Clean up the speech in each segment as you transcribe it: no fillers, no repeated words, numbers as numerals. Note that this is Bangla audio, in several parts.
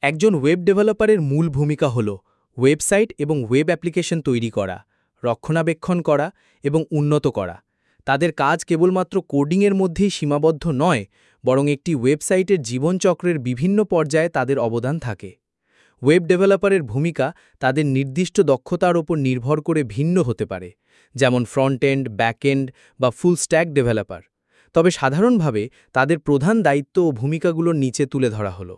একজন ওয়েব ডেভেলপারের মূল ভূমিকা হল ওয়েবসাইট এবং ওয়েব অ্যাপ্লিকেশন তৈরি করা, রক্ষণাবেক্ষণ করা এবং উন্নত করা। তাদের কাজ কেবলমাত্র কোডিংয়ের মধ্যেই সীমাবদ্ধ নয়, বরং একটি ওয়েবসাইটের জীবনচক্রের বিভিন্ন পর্যায়ে তাদের অবদান থাকে। ওয়েব ডেভেলপারের ভূমিকা তাদের নির্দিষ্ট দক্ষতার ওপর নির্ভর করে ভিন্ন হতে পারে, যেমন ফ্রন্ট এন্ড, ব্যাক এন্ড বা ফুল স্ট্যাক ডেভেলপার। তবে সাধারণভাবে তাদের প্রধান দায়িত্ব ও ভূমিকাগুলোর নিচে তুলে ধরা হলো।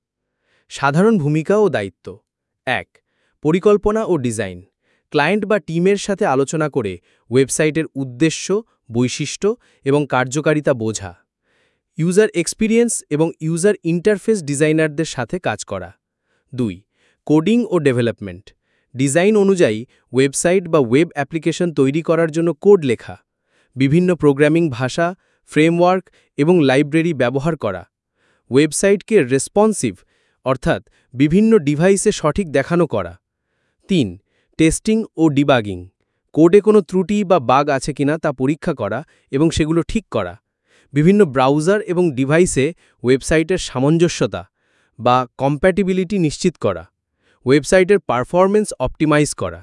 সাধারণ ভূমিকা ও দায়িত্ব। ১. পরিকল্পনা ও ডিজাইন। ক্লায়েন্ট বা টিমের সাথে আলোচনা করে ওয়েবসাইটের উদ্দেশ্য, বৈশিষ্ট্য এবং কার্যকারিতা বোঝা। ইউজার এক্সপিরিয়েন্স এবং ইউজার ইন্টারফেস ডিজাইনারদের সাথে কাজ করা। ২. কোডিং ও ডেভেলপমেন্ট। ডিজাইন অনুযায়ী ওয়েবসাইট বা ওয়েব অ্যাপ্লিকেশন তৈরি করার জন্য কোড লেখা, বিভিন্ন প্রোগ্রামিং ভাষা, ফ্রেমওয়ার্ক এবং লাইব্রেরি ব্যবহার করা। ওয়েবসাইটকে রেসপন্সিভ অর্থাৎ বিভিন্ন ডিভাইসে সঠিক দেখানো করা। ৩. টেস্টিং ও ডিবাগিং। কোডে কোনো ত্রুটি বা বাগ আছে কিনা তা পরীক্ষা করা এবং সেগুলো ঠিক করা। বিভিন্ন ব্রাউজার এবং ডিভাইসে ওয়েবসাইটের সামঞ্জস্যতা বা কম্প্যাটিবিলিটি নিশ্চিত করা। ওয়েবসাইটের পারফরম্যান্স অপটিমাইজ করা।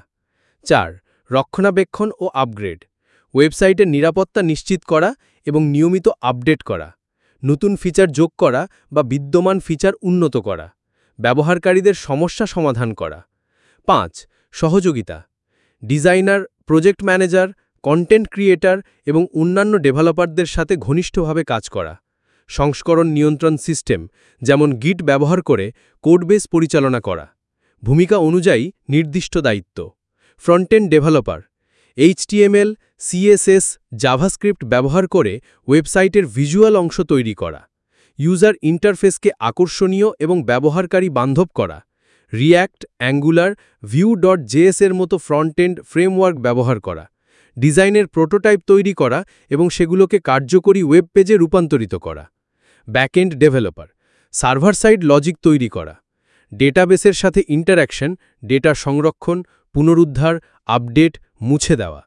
৪. রক্ষণাবেক্ষণ ও আপগ্রেড। ওয়েবসাইটের নিরাপত্তা নিশ্চিত করা এবং নিয়মিত আপডেট করা। নতুন ফিচার যোগ করা বা বিদ্যমান ফিচার উন্নত করা। ব্যবহারকারীদের সমস্যা সমাধান করা। ৫. সহযোগিতা। Designer, project manager, content creator এবং অন্যান্য ডেভেলপারদের সাথে ঘনিষ্ঠভাবে কাজ করা। সংস্করণ নিয়ন্ত্রণ সিস্টেম, যেমন গিট ব্যবহার করে কোডবেস পরিচালনা করা। ভূমিকা অনুযায়ী নির্দিষ্ট দায়িত্ব। Front end developer. HTML, CSS, JavaScript ব্যবহার করে ওয়েবসাইটের ভিজুয়াল অংশ তৈরি করা। ইউজার ইন্টারফেসকে আকর্ষণীয় এবং ব্যবহারকারী বান্ধব করা। রিয়্যাক্ট, অ্যাঙ্গুলার, Vue.js এর মতো ফ্রন্ট-এন্ড ফ্রেমওয়ার্ক ব্যবহার করা। ডিজাইনের প্রোটোটাইপ তৈরি করা এবং সেগুলোকে কার্যকরী ওয়েব পেজে রূপান্তরিত করা। Backend developer. Server side logic তৈরি করা। ডেটাবেসের সাথে ইন্টারঅ্যাকশন, ডেটা সংরক্ষণ, পুনরুদ্ধার, আপডেট, মুছে দেওয়া।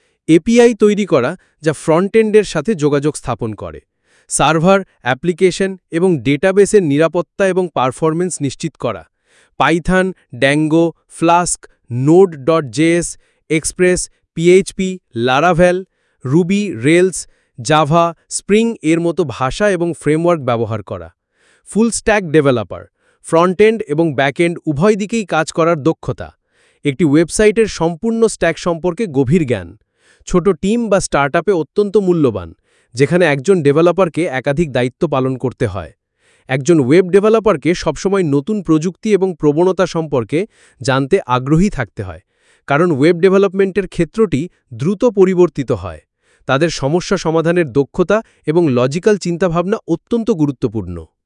API তৈরি করা, যা ফ্রন্ট-এন্ডের সাথে যোগাযোগ স্থাপন করে। সার্ভার, অ্যাপ্লিকেশন এবং ডেটাবেসের নিরাপত্তা এবং পারফরম্যান্স নিশ্চিত করা। Python, Django, Flask, Node js, Express, PHP, Laravel, Ruby, Rails, Java, Spring এর মতো ভাষা এবং ফ্রেমওয়ার্ক ব্যবহার করা। Full stack developer. ফ্রন্ট-এন্ড এবং ব্যাক-এন্ড উভয় দিকেই কাজ করার দক্ষতা। একটি ওয়েবসাইটের সম্পূর্ণ স্ট্যাক সম্পর্কে গভীর জ্ঞান। ছোট টিম বা স্টার্টআপে অত্যন্ত মূল্যবান, যেখানে একজন ডেভেলপারকে একাধিক দায়িত্ব পালন করতে হয়। একজন ওয়েব ডেভেলপারকে সবসময় নতুন প্রযুক্তি এবং প্রবণতা সম্পর্কে জানতে আগ্রহী থাকতে হয়, কারণ ওয়েব ডেভেলপমেন্টের ক্ষেত্রটি দ্রুত পরিবর্তিত হয়। তাদের সমস্যা সমাধানের দক্ষতা এবং লজিক্যাল চিন্তাভাবনা অত্যন্ত গুরুত্বপূর্ণ।